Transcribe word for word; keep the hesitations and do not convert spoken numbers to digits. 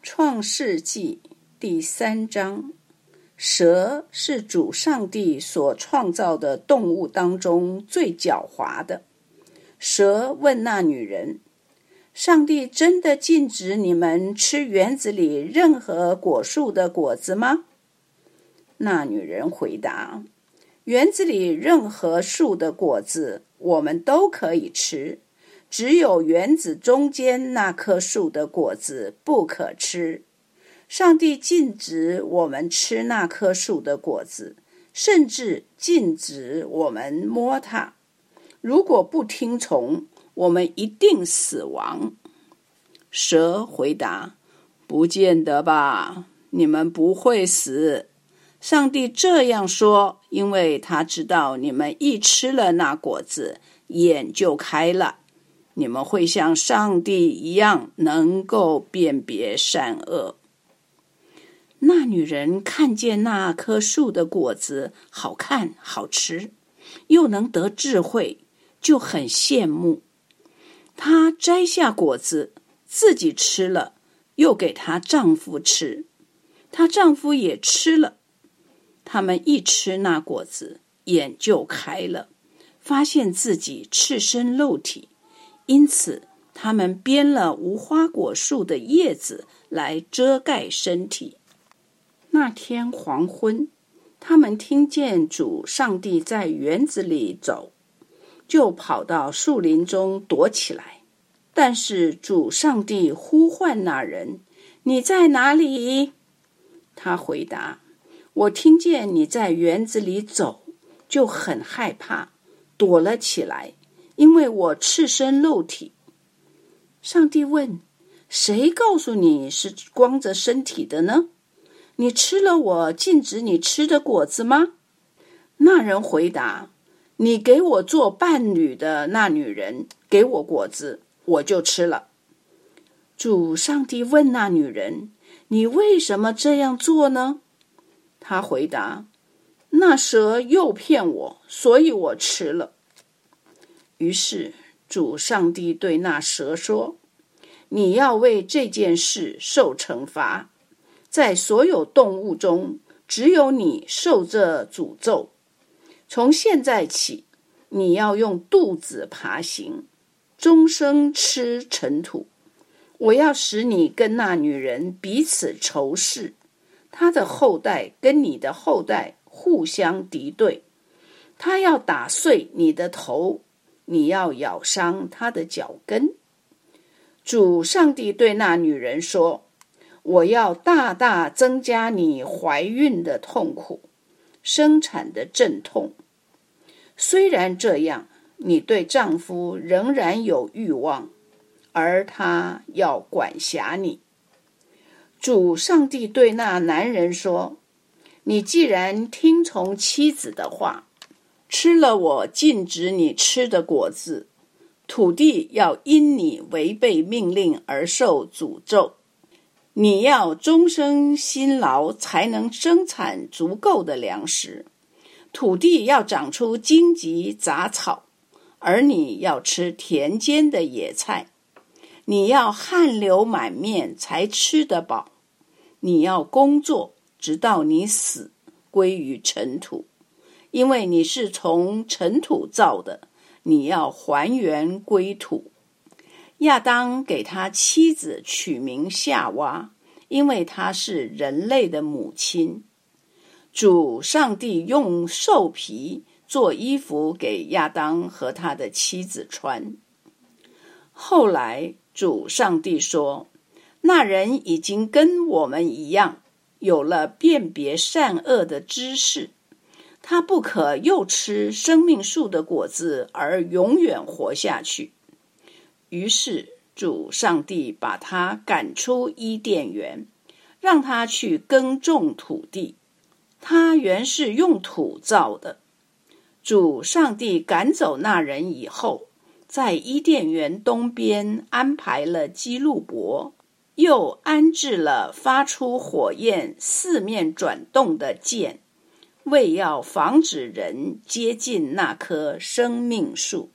创世纪第三章，蛇是主上帝所创造的动物当中最狡猾的。蛇问那女人，上帝真的禁止你们吃园子里任何果树的果子吗？那女人回答，园子里任何树的果子我们都可以吃，只有园子中间那棵树的果子不可吃。上帝禁止我们吃那棵树的果子，甚至禁止我们摸它。如果不听从，我们一定死亡。蛇回答，不见得吧，你们不会死。上帝这样说，因为他知道你们一吃了那果子，眼就开了，你们会像上帝一样能够辨别善恶。那女人看见那棵树的果子好看好吃，又能得智慧，就很羡慕。她摘下果子自己吃了，又给她丈夫吃，她丈夫也吃了。他们一吃那果子，眼就开了，发现自己赤身露体，因此他们编了无花果树的叶子来遮盖身体。那天黄昏，他们听见主上帝在园子里走，就跑到树林中躲起来。但是主上帝呼唤那人，你在哪里？他回答，我听见你在园子里走，就很害怕，躲了起来，因为我赤身露体。上帝问，谁告诉你是光着身体的呢？你吃了我禁止你吃的果子吗？那人回答，你给我做伴侣的那女人给我果子，我就吃了。主上帝问那女人，你为什么这样做呢？她回答，那蛇诱骗我，所以我吃了。于是主上帝对那蛇说，你要为这件事受惩罚，在所有动物中，只有你受这诅咒。从现在起，你要用肚子爬行，终生吃尘土。我要使你跟那女人彼此仇视，她的后代跟你的后代互相敌对。她要打碎你的头，你要咬伤她的脚跟。主上帝对那女人说，我要大大增加你怀孕的痛苦，生产的阵痛。虽然这样，你对丈夫仍然有欲望，而他要管辖你。主上帝对那男人说，你既然听从妻子的话，吃了我禁止你吃的果子，土地要因你违背命令而受诅咒。你要终生辛劳，才能生产足够的粮食。土地要长出荆棘杂草，而你要吃田间的野菜。你要汗流满面才吃得饱。你要工作，直到你死，归于尘土。因为你是从尘土造的，你要还原归土。亚当给他妻子取名夏娃，因为她是人类的母亲。主上帝用兽皮做衣服给亚当和他的妻子穿。后来主上帝说，那人已经跟我们一样，有了辨别善恶的知识，他不可又吃生命树的果子而永远活下去。于是主上帝把他赶出伊甸园，让他去耕种土地。他原是用土造的。主上帝赶走那人以后，在伊甸园东边安排了基路伯，又安置了发出火焰四面转动的箭，为要防止人接近那棵生命树。